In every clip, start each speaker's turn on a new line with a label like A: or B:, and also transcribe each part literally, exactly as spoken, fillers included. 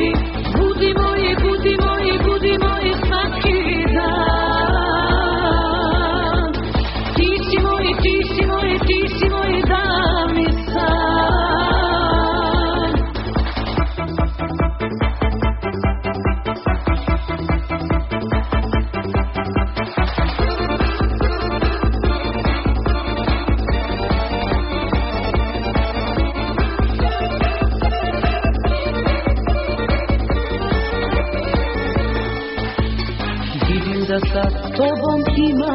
A: boli. Budi moji, budi moji, budi moji svaki dan. Ti si moji, ti si moji, ti si moji davni san. Vidim da sa tobom ima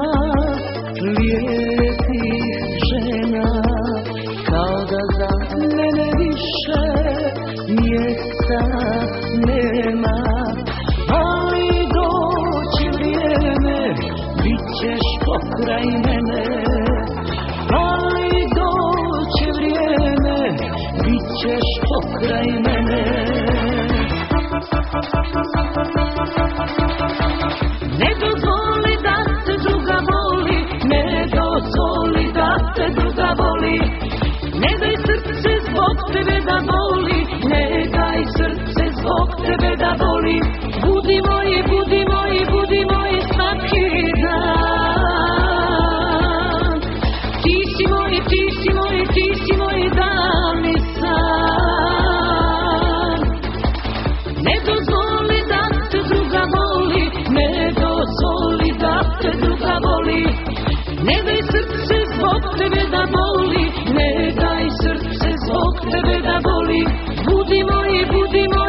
A: lijepih žena, kao da za mene više mjesta nema. Ali doći vrijeme, bit ćeš pokraj mene. Ali doći vrijeme, bit ćeš pokraj mene. Ne dozvoli da te druga voli, ne dozvoli da te druga voli. Ne daj srce zbog tebe da boli, ne daj srce zbog tebe da boli. Budi moji, budi moji, budi moji svaki dan. Ti si moji, ti si moji, ti si moji davni san. Ne dozvoli da te druga voli, ne dozvoli da te druga voli. Ne daj srce zbog tebe da boli, ne daj srce zbog tebe da boli. Budi moji, budi moji.